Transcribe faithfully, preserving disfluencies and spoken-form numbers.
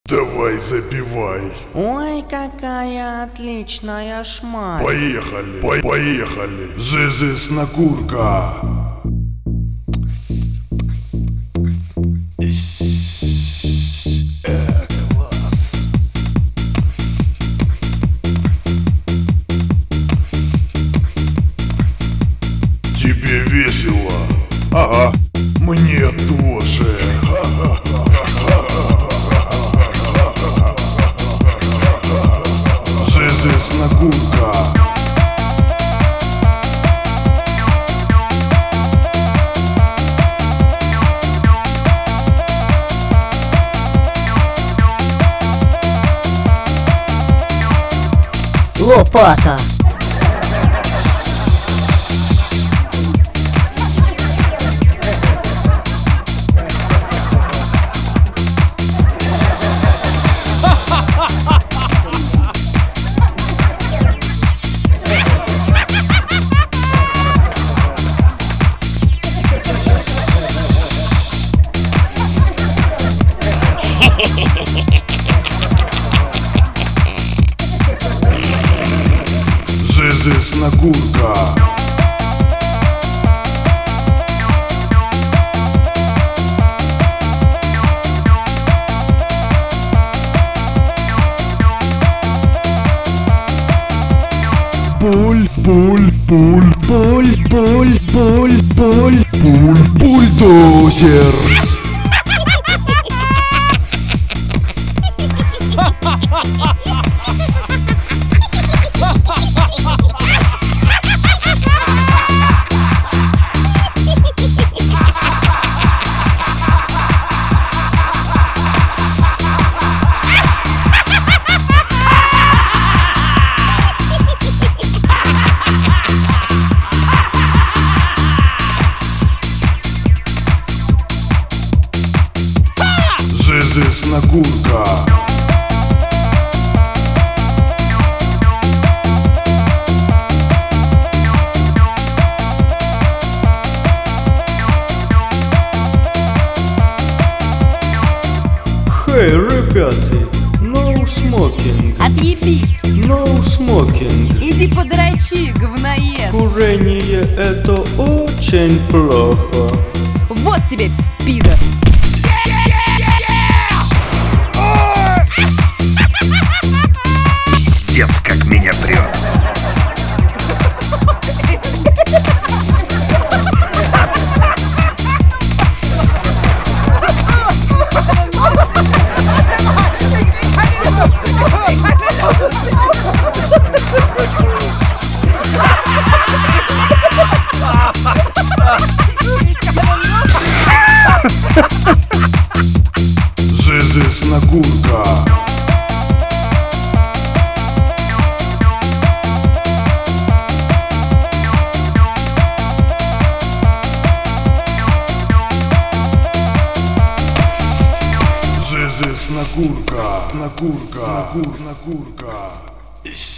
Давай забивай. Ой, какая отличная шмаль. Поехали, по поехали. Зызы снагурка. Э, класс. Тебе весело? Ага, мне тоже. Зызы снагурка. Лопата. Зызы снагурка. Пуль, пуль, пуль, пуль, пуль, пуль, пуль, пуль, бульдозер. Зызы снагурка. Хей, ребята, no smoking, Отъебись. no smoking. Иди подрочи, говноед. Курение это очень плохо. Вот тебе, пидор. Пиздец, как меня прет. Зызы снагурка. Зызы снагурка. Снагурка. Снагур, снагурка.